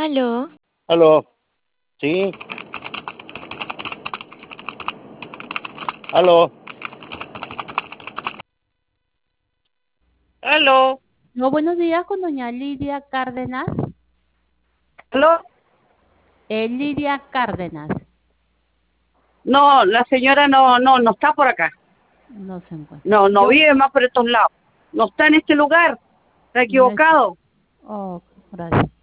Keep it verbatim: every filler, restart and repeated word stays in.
Aló, Aló, sí, aló, aló, No, buenos días con doña Lidia Cárdenas. ¿Aló? Eh, Lidia Cárdenas. No, la señora no, no, no está por acá. No se encuentra. No, no Yo vive más por estos lados. No está en este lugar. Está no es. equivocado. Oh, gracias.